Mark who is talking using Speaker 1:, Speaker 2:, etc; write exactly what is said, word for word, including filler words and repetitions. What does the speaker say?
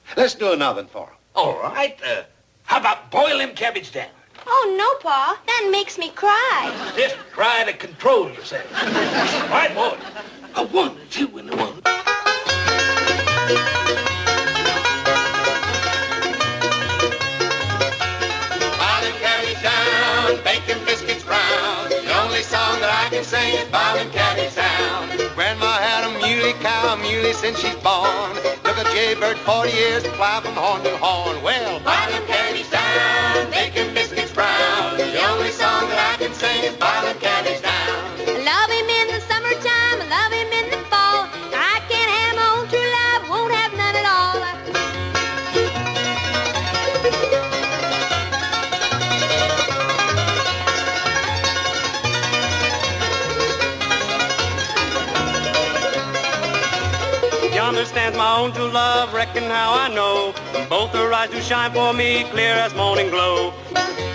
Speaker 1: Let's do another one for him.
Speaker 2: All right. Uh, how about boil them cabbage down?
Speaker 3: Oh, no, Pa. That makes me cry.
Speaker 2: Just try to control yourself. All right, boys. A one, a two, and a one.
Speaker 4: Boil them cabbage down, bacon biscuits brown. The only song that I can sing is boil them cabbage down. Grandma had a muley cow, a muley since she's born. Took a jaybird forty years to fly from horn to horn. Well, boil them cabbage down, bacon biscuits brown. The only song that I can sing is boil them cabbage down.
Speaker 3: I love him in the summertime, I love him in the fall. I can't have my own true love, won't have none at all.
Speaker 5: Yonder stands my own true love, reckon how I know. Both her eyes do shine for me, clear as morning glow.